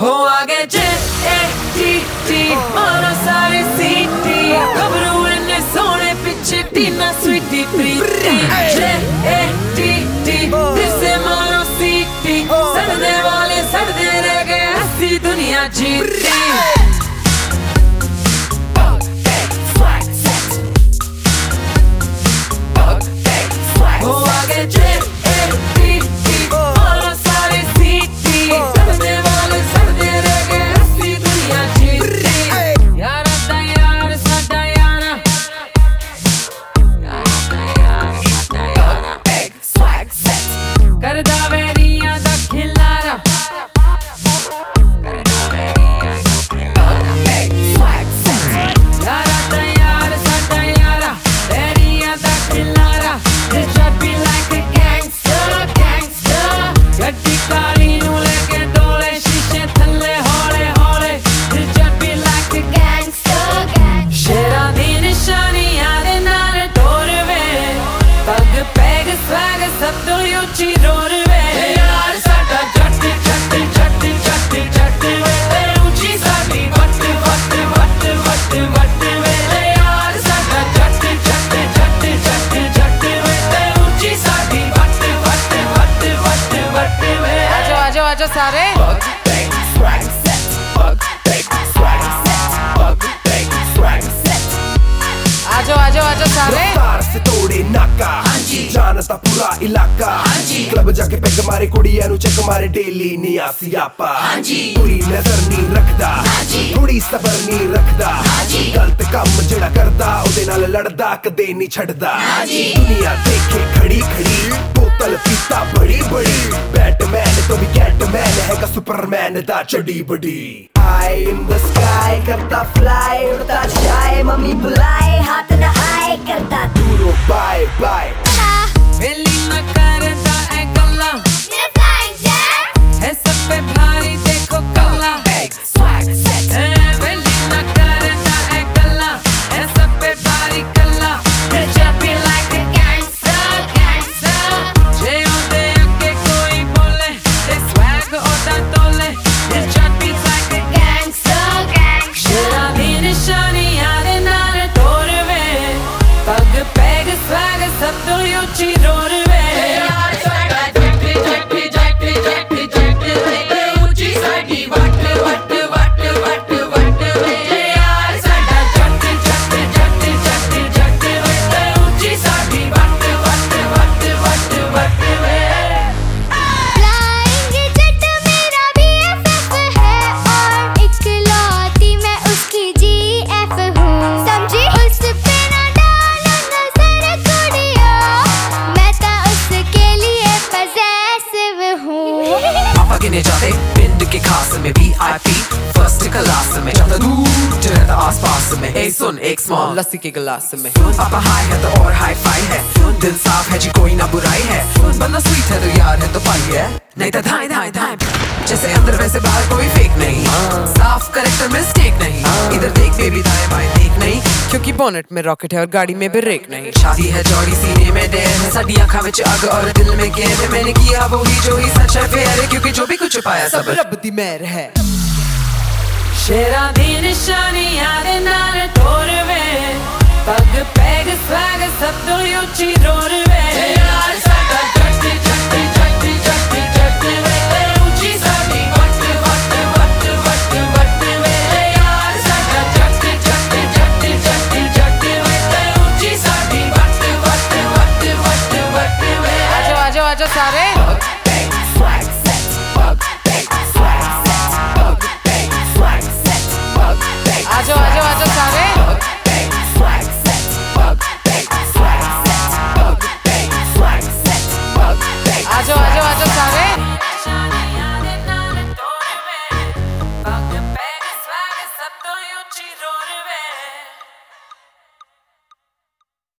हो आगे J-A-T-T मारो सारे सीटी खबरों इन्ने सोने पीछे टीना स्वीटी प्रीति J-A-T-T फिर से मारो सीटी सड़ने वाले सड़ते रह गए हंसी दुनिया जीती आजो सारे आजो आजो आजो सारे से तोड़े नाका जानता पूरा इलाका क्लब जाके पैग मारे कुड़ियां नु चेक मारे डेली निया सियापा पूरी नजर नहीं रखदा थोड़ी सबर नहीं रखदा गलत काम जेड़ा करदा ओदे नाल लड़दा कदे नहीं छड़दा दुनिया देखे खड़ी खड़ी बोतल पीता बड़ी बड़ी बैटमैन तो भी कैटमैन है का सुपरमैन दा चढ़ी बड़ी आई इन द स्काई करता फ्लाई उड़ता जाए मम्मी बुलाए हाथ ना आए करता दूरो बाय बाय वेली ना करता है गल्ला मेरा फ्लाइंग जेट है सब पे भारी देखो कल्ला स्वैग सेट वेली ना करता है गल्ला है सब पे भारी कल्ला जब भी लाइक अ गैंगस्टर गैंगस्टर जे ओदे अगे कोई बोले ते स्वैग ओदा तोले जब भी लाइक अ गैंगस्टर गैंगस्टर दी निशानी यारे नाल तोरवे पग पैग स्वैग सब तो यूची रोरवे जाते पिंड के खास में VIP फर्स्ट क्लास में जाता दूर रहता आस पास में ए सुन एक स्मॉल लस्सी के गिलास में पापा हाई है तो और हाई फाई है दिल साफ है जी कोई ना बुराई है बंदा स्वीट है तो यार है तो पाई है नहीं तो धाई धाई धाई जैसे अंदर वैसे बाहर कोई फेक नहीं साफ करेक्टर मिस्टेक नहीं इधर देख बेबी दाएं बाएं देख नहीं क्योंकि बोनेट में रॉकेट है और गाड़ी में ब्रेक नहीं शादी है जौड़ी सीने में डेर है साडी आँखों में आग और दिल में गैर है मैंने किया वो ही जो ही सच है फेयर है क्योंकि जो भी कुछ पाया सब रब दी मेहर है शेरा दी निशानी यारे नाल तोरवे पग पैग स्वैग सब तो यूची रोरवे यार साडा जट्टी जट्टी जट्टी जट्टी जट्टी वे ऊंची साडी वट वट वट वट वट वे यार साडा जट्टी जट्टी जट्टी जट्टी जट्टी वे ऊंची साडी वट वट वट वट वट वे आजो आजो आजो सारे